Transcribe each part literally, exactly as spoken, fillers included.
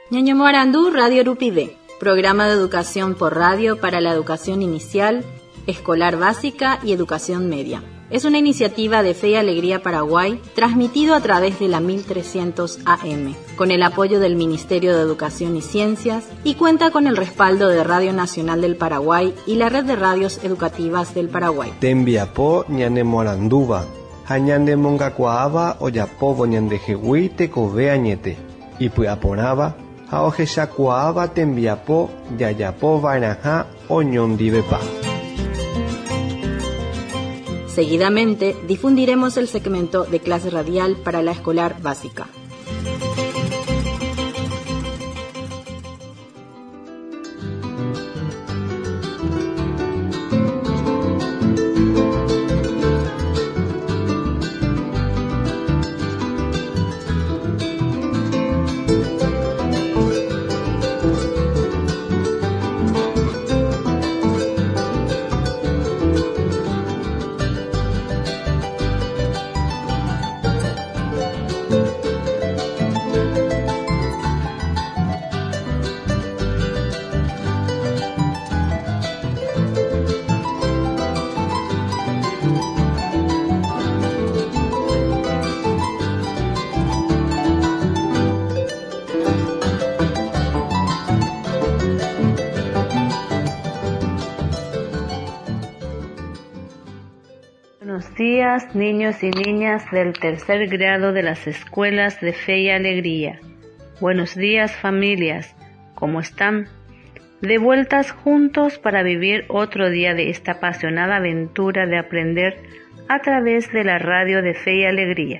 Ñaño Morandú, Radio Rupide, programa de educación por radio para la educación inicial, escolar básica y educación media. Es una iniciativa de Fe y Alegría Paraguay, transmitido a través de la mil trescientos A M, con el apoyo del Ministerio de Educación y Ciencias, y cuenta con el respaldo de Radio Nacional del Paraguay y la Red de Radios Educativas del Paraguay. Tembiapó ñane Moranduba, hañande mongacuaaba oyapobo ñande jehui tekove añete, y puaporaba, haojeshakuaaba tembiapó yayapo varaja oñondivepa. Seguidamente, difundiremos el segmento de clase radial para la escolar básica. Buenos días, niños y niñas del tercer grado de las escuelas de Fe y Alegría. Buenos días, familias. ¿Cómo están? De vueltas juntos para vivir otro día de esta apasionada aventura de aprender a través de la radio de Fe y Alegría.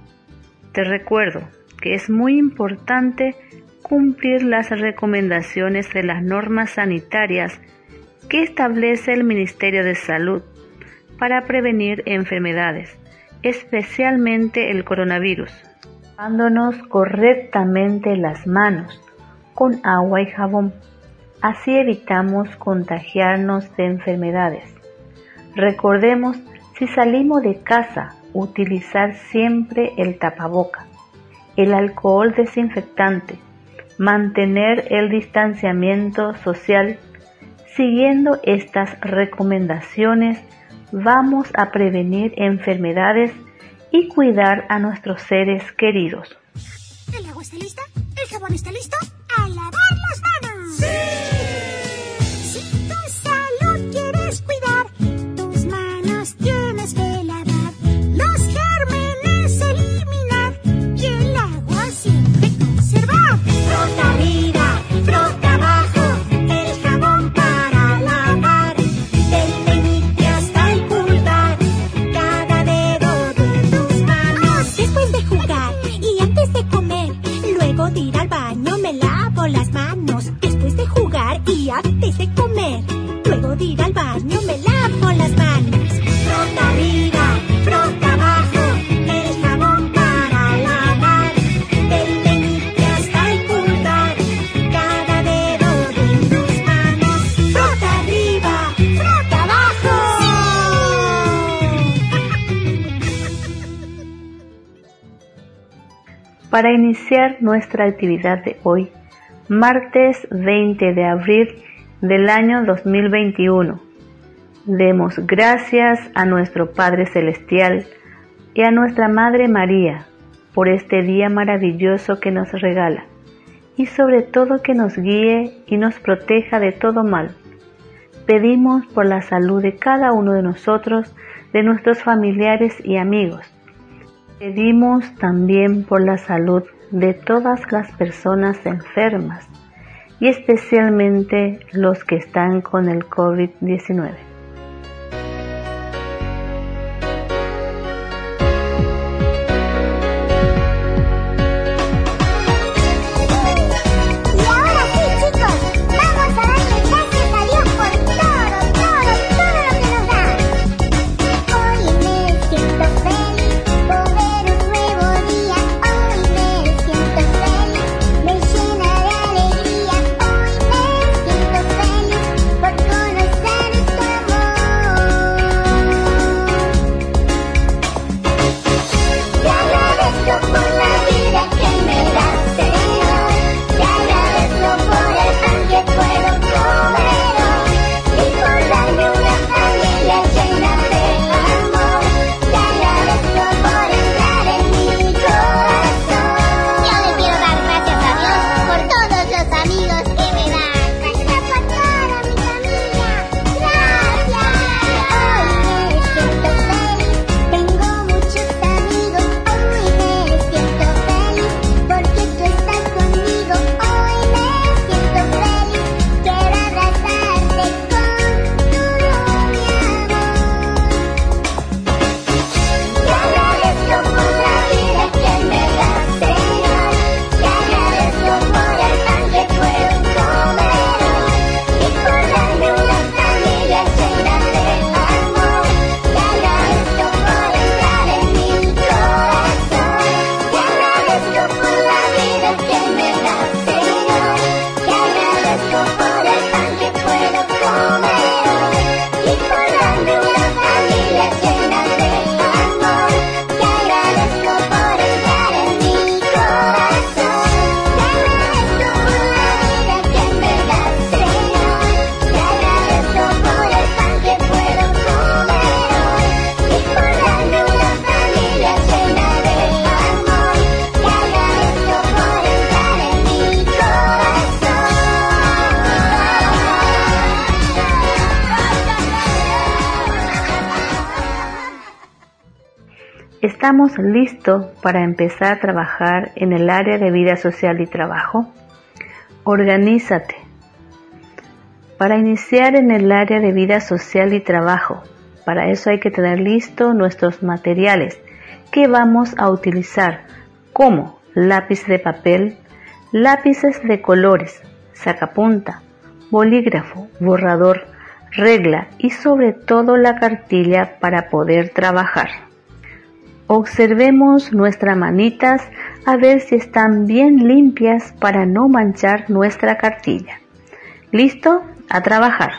Te recuerdo que es muy importante cumplir las recomendaciones de las normas sanitarias que establece el Ministerio de Salud para prevenir enfermedades, especialmente el coronavirus, lavándonos correctamente las manos con agua y jabón. Así evitamos contagiarnos de enfermedades. Recordemos, si salimos de casa, utilizar siempre el tapaboca, el alcohol desinfectante, mantener el distanciamiento social. Siguiendo estas recomendaciones, vamos a prevenir enfermedades y cuidar a nuestros seres queridos. ¿El agua está lista? ¿El jabón está listo? ¡A lavar las manos! ¡Sí! Si tu salud quieres cuidar, tus manos tienes que lavar. Los gérmenes eliminar y el agua siempre conservar. Frota arriba, frota abajo, el jabón para lavar. Del meñique hasta el pulgar, cada dedo de tus manos. Después de jugar y antes de comer, luego de ir al baño me lavo las manos. Después de jugar y antes de comer, luego de ir al baño me lavo las manos. Frota arriba, frota abajo, el jabón para lavar. Del meñique hasta el pulgar, cada dedo de tus manos. Frota arriba, frota abajo. Para iniciar nuestra actividad de hoy, martes veinte de abril del año dos mil veintiuno, demos gracias a nuestro Padre Celestial y a nuestra Madre María por este día maravilloso que nos regala, y sobre todo que nos guíe y nos proteja de todo mal. Pedimos por la salud de cada uno de nosotros, de nuestros familiares y amigos. Pedimos también por la salud de todas las personas enfermas y especialmente los que están con el COVID diecinueve. Por conocer ¿Estamos listos para empezar a trabajar en el área de vida social y trabajo? Organízate. Para iniciar en el área de vida social y trabajo, para eso hay que tener listos nuestros materiales que vamos a utilizar, como lápiz de papel, lápices de colores, sacapunta, bolígrafo, borrador, regla y sobre todo la cartilla para poder trabajar. Observemos nuestras manitas a ver si están bien limpias para no manchar nuestra cartilla. ¿Listo? A trabajar.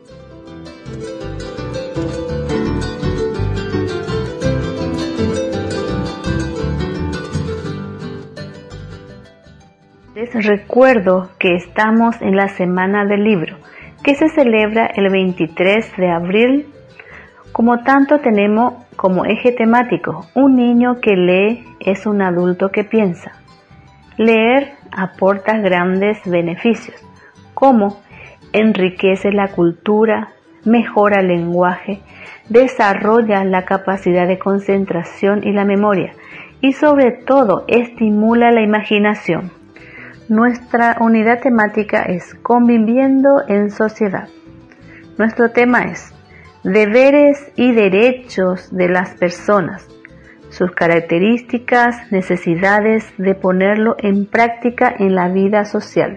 Les recuerdo que estamos en la Semana del Libro, que se celebra el veintitrés de abril. Como tanto tenemos como eje temático, un niño que lee es un adulto que piensa. Leer aporta grandes beneficios, como enriquece la cultura, mejora el lenguaje, desarrolla la capacidad de concentración y la memoria, y sobre todo estimula la imaginación. Nuestra unidad temática es Conviviendo en Sociedad. Nuestro tema es Deberes y derechos de las personas, sus características, necesidades de ponerlo en práctica en la vida social.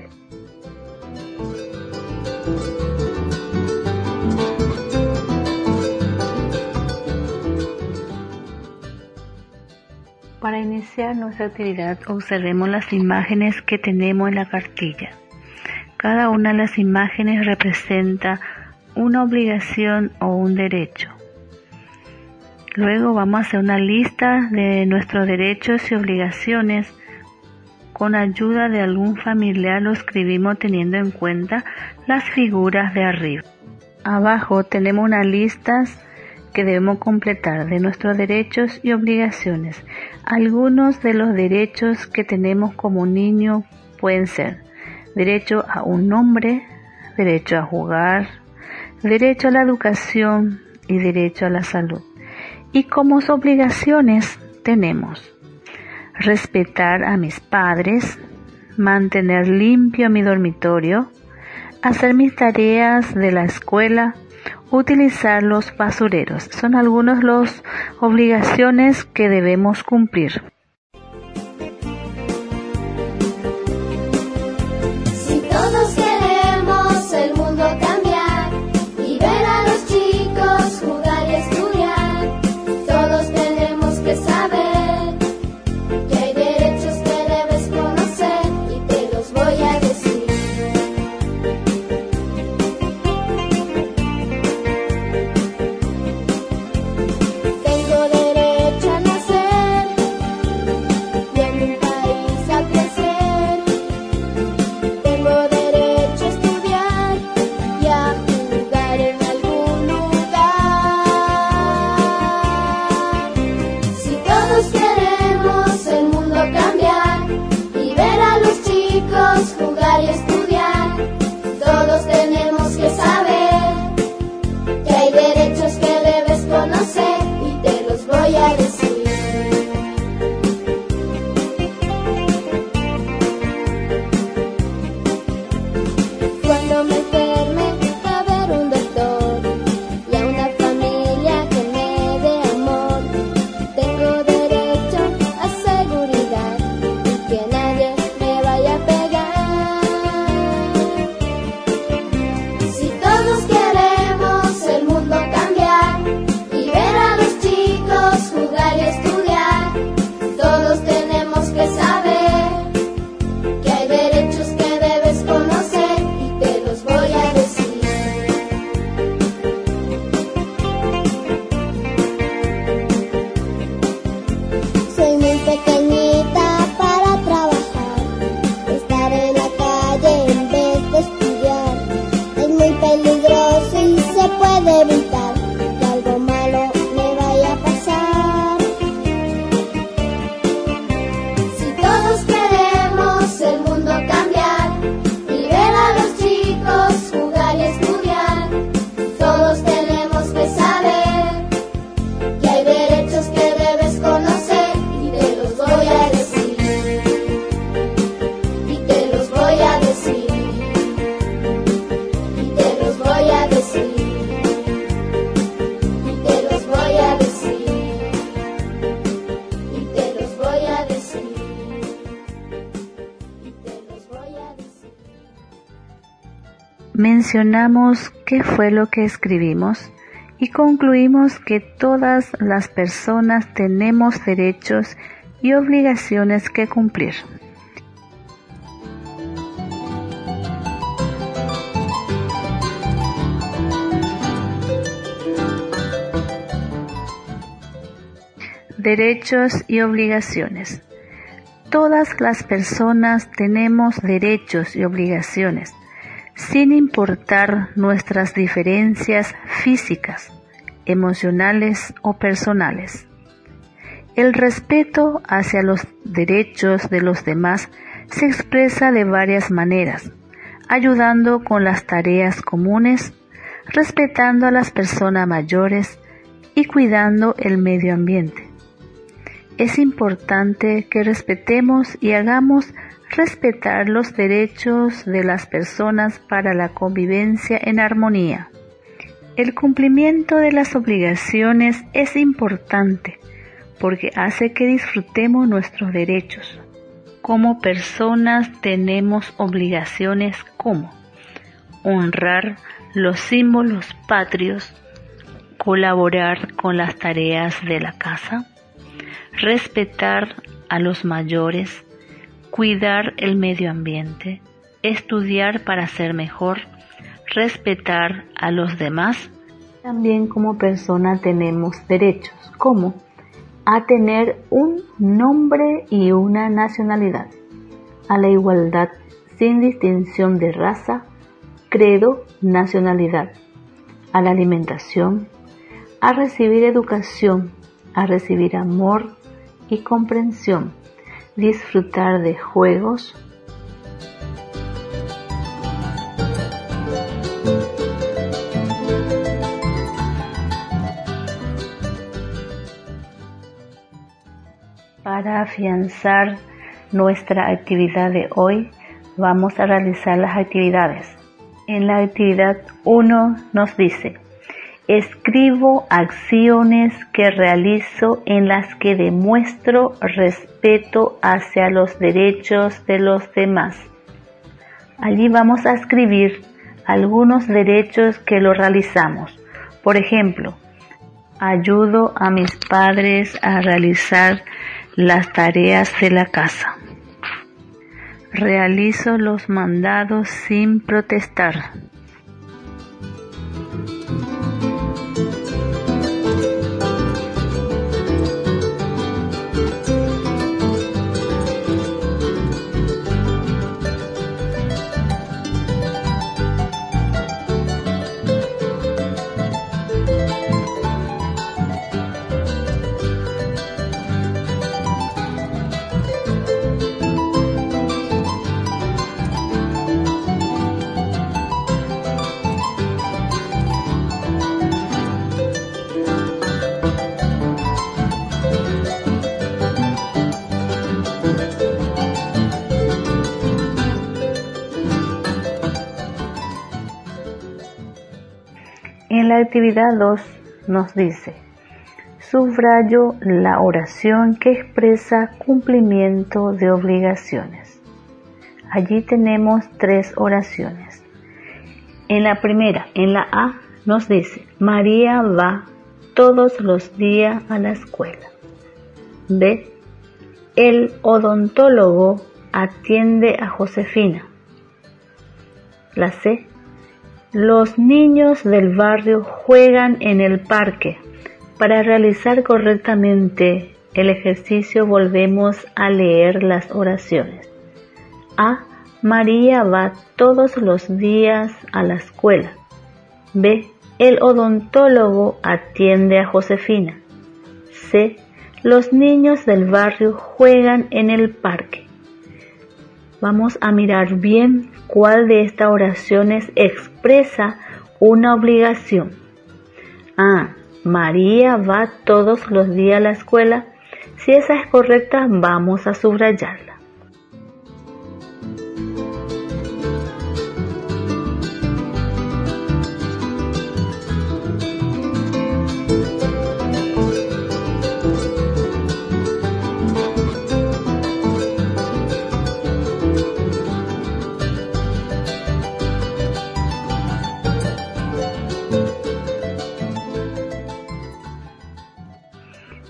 Para iniciar nuestra actividad, observemos las imágenes que tenemos en la cartilla. Cada una de las imágenes representa una obligación o un derecho. Luego vamos a hacer una lista de nuestros derechos y obligaciones. Con ayuda de algún familiar lo escribimos teniendo en cuenta las figuras de arriba. Abajo tenemos unas listas que debemos completar de nuestros derechos y obligaciones. Algunos de los derechos que tenemos como niño pueden ser derecho a un nombre, derecho a jugar, derecho a la educación y derecho a la salud. Y como obligaciones tenemos respetar a mis padres, mantener limpio mi dormitorio, hacer mis tareas de la escuela, utilizar los basureros. Son algunas de las obligaciones que debemos cumplir. Si todos queremos el mundo cambiar y ver a los chicos jugar y estudiar, todos tenemos que saber que hay derechos que debes conocer y te los voy a decir. Tengo derecho a nacer mencionamos qué fue lo que escribimos y concluimos que todas las personas tenemos derechos y obligaciones que cumplir. Derechos y obligaciones. Todas las personas tenemos derechos y obligaciones, sin importar nuestras diferencias físicas, emocionales o personales. El respeto hacia los derechos de los demás se expresa de varias maneras, ayudando con las tareas comunes, respetando a las personas mayores y cuidando el medio ambiente. Es importante que respetemos y hagamos respetar los derechos de las personas para la convivencia en armonía. El cumplimiento de las obligaciones es importante porque hace que disfrutemos nuestros derechos. Como personas tenemos obligaciones como honrar los símbolos patrios, colaborar con las tareas de la casa, respetar a los mayores, cuidar el medio ambiente, estudiar para ser mejor, respetar a los demás. También como persona tenemos derechos, como a tener un nombre y una nacionalidad, a la igualdad sin distinción de raza, credo, nacionalidad, a la alimentación, a recibir educación, a recibir amor y comprensión, disfrutar de juegos, para afianzar nuestra actividad de hoy, vamos a realizar las actividades. En la actividad uno nos dice: escribo acciones que realizo en las que demuestro respeto hacia los derechos de los demás. Allí vamos a escribir algunos derechos que lo realizamos. Por ejemplo, ayudo a mis padres a realizar las tareas de la casa. Realizo los mandados sin protestar. En la actividad dos nos dice: subrayo la oración que expresa cumplimiento de obligaciones. Allí tenemos tres oraciones. En la primera, en la A, nos dice: María va todos los días a la escuela. B, el odontólogo atiende a Josefina. La C, los niños del barrio juegan en el parque. Para realizar correctamente el ejercicio volvemos a leer las oraciones. A, María va todos los días a la escuela. B, el odontólogo atiende a Josefina. C, los niños del barrio juegan en el parque. Vamos a mirar bien cuál de estas oraciones expresa una obligación. A, María va todos los días a la escuela. Si esa es correcta, vamos a subrayarla.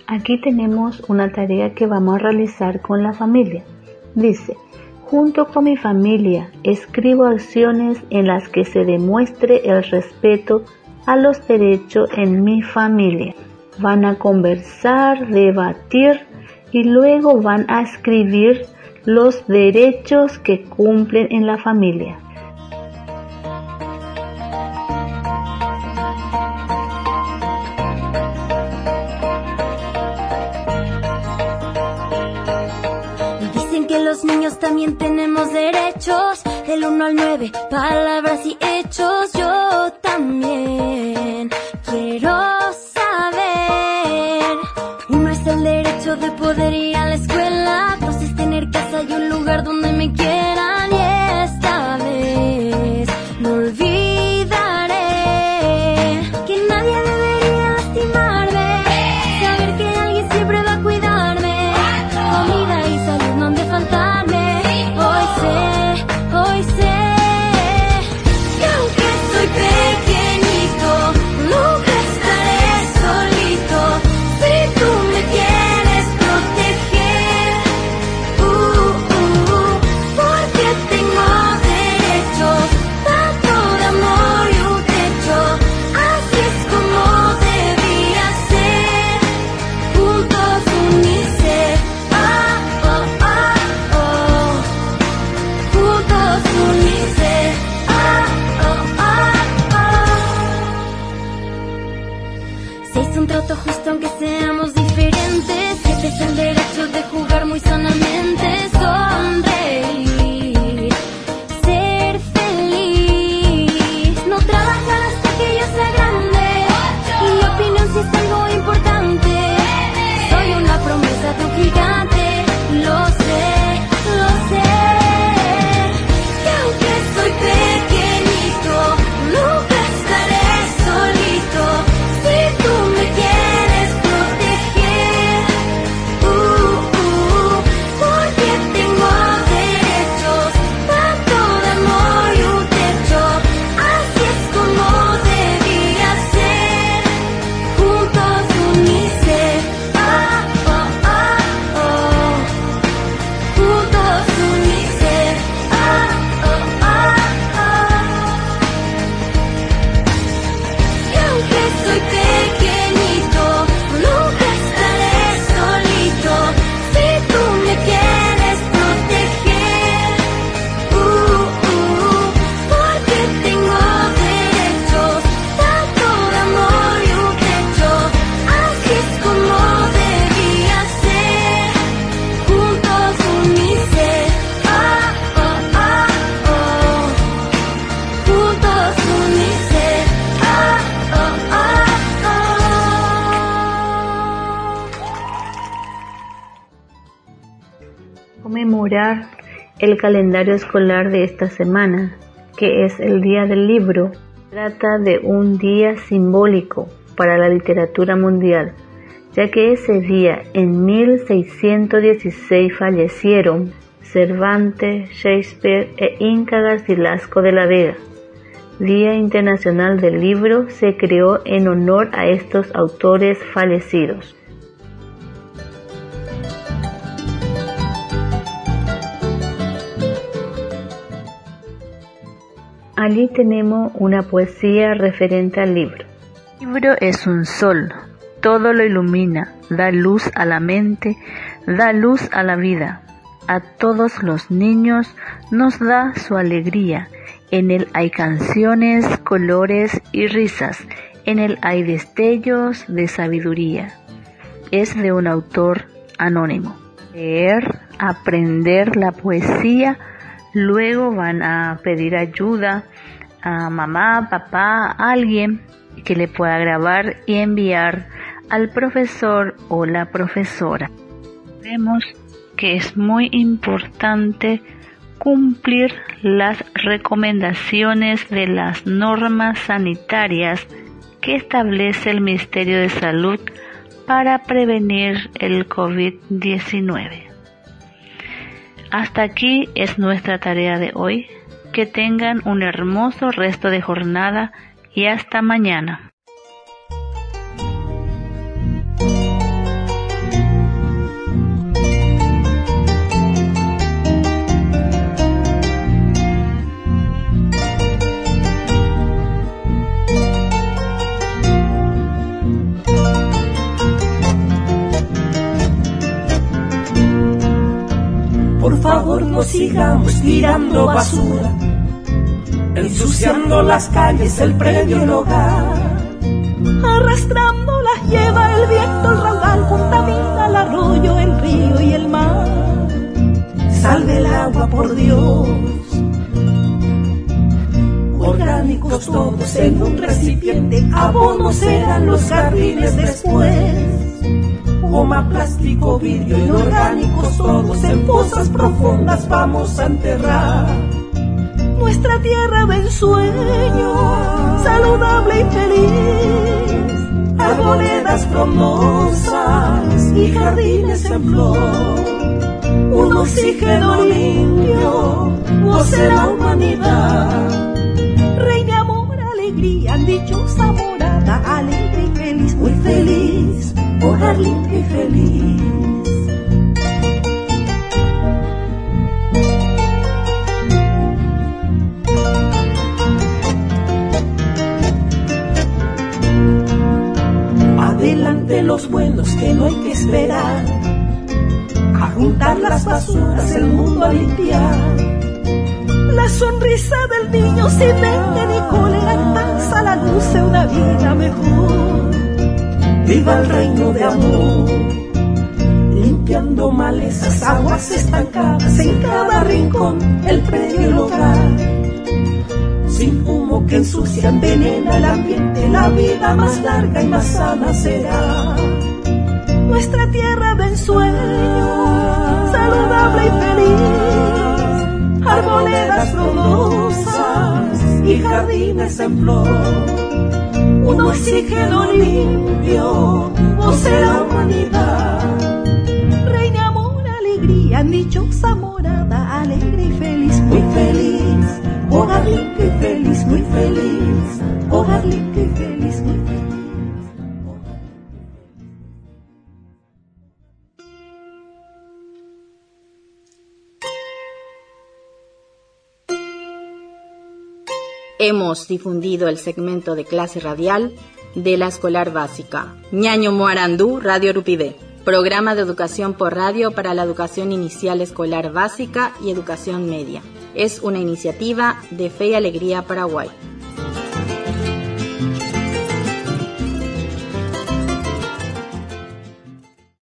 Aquí tenemos una tarea que vamos a realizar con la familia. Dice, junto con mi familia, escribo acciones en las que se demuestre el respeto a los derechos en mi familia. Van a conversar, debatir y luego van a escribir los derechos que cumplen en la familia. Dicen que los niños también tenemos derechos, del uno al nueve, palabras y hechos. Yo también quiero saber. Uno es el derecho de poder ir a la escuela, dos es tener casa y un lugar donde me quieran. Y esta vez no olvidaré que nadie debería lastimarme, saber que alguien siempre va a cuidarme, comida y salud no han de faltarme. Hoy sé, hoy sé que aunque soy pequeñito, nunca estaré solito. Si tú me quieres proteger, uh, uh, uh, porque tengo derechos, tanto de amor y un techo. Así es como debía ser, juntos UNICEF. Ah, oh, ah, oh, juntos UNICEF. Ah, oh, ah, oh. Se hizo un trato justo aunque seamos diferentes. Este es el derecho de jugar muy sanamente, sonreír, ser feliz, no trabajar hasta que yo sea grande. Y mi opinión sí es algo importante. Soy una promesa de un gigante, lo sé, lo sé. Que aunque soy pequeñito, nunca estaré solito. Si tú me quieres proteger, uh, uh, porque tengo derechos, tanto de amor y un techo. Así es como debía ser, juntos UNICEF. Ah, oh, ah, oh, juntos UNICEF. Ah, oh, ah, oh. Y aunque soy pequeñito, nunca estaré solito. Si tú me quieres proteger, uh, uh, porque tengo derechos, tanto de amor y un techo. Así es como debía ser, juntos UNICEF. Ah, oh, ah, oh, juntos UNICEF. Ah, oh, ah, oh. Conmemorar el calendario escolar de esta semana, que es el Día del Libro, trata de un día simbólico para la literatura mundial, ya que ese día, en mil seiscientos dieciséis, fallecieron Cervantes, Shakespeare e Inca Garcilaso de la Vega. Día Internacional del Libro se creó en honor a estos autores fallecidos. Allí tenemos una poesía referente al libro. El libro es un sol, todo lo ilumina, da luz a la mente, da luz a la vida. A todos los niños nos da su alegría. En él hay canciones, colores y risas. En él hay destellos de sabiduría. Es de un autor anónimo. Leer, aprender la poesía. Luego van a pedir ayuda a mamá, papá, a alguien que le pueda grabar y enviar al profesor o la profesora. Vemos que es muy importante cumplir las recomendaciones de las normas sanitarias que establece el Ministerio de Salud para prevenir el COVID diecinueve. Hasta aquí es nuestra tarea de hoy. Que tengan un hermoso resto de jornada y hasta mañana. Mejor no sigamos tirando basura, ensuciando las calles, el predio, el hogar. Arrastrándolas lleva el viento, el raudal contamina el arroyo, el río y el mar. Salve el agua, por Dios. Orgánicos todos en un recipiente, abonos serán los jardines después. Goma, plástico, vidrio, inorgánicos todos en fosas profundas vamos a enterrar. Nuestra tierra de ensueño, saludable y feliz, arboledas frondosas y jardines en flor. Un oxígeno limpio, goce la humanidad. Reina, amor, alegría, dichosa morada, alegre y feliz, muy feliz, hogar limpio y feliz. Adelante los buenos que no hay que esperar, a juntar las basuras, el mundo a limpiar. La sonrisa del niño sin dengue ni cólera, en paz a la luz de una vida mejor. Viva el reino de amor, limpiando malezas, aguas estancadas en cada rincón, el predio y el hogar. Sin humo que ensucia, envenena el ambiente, la vida más larga y más sana será. Nuestra tierra de ensueño, saludable y feliz, arboledas frondosas y jardines en flor. Un oxígeno limpio, goce la humanidad. Reina, amor, alegría, dichosa morada, alegre y feliz, muy feliz, hogar limpio y feliz, muy feliz, hogar limpio y feliz, muy feliz. Hemos difundido el segmento de clase radial de la escolar básica Ñaño Moarandú, Radio Rupidé, programa de educación por radio para la educación inicial escolar básica y educación media. Es una iniciativa de Fe y Alegría Paraguay.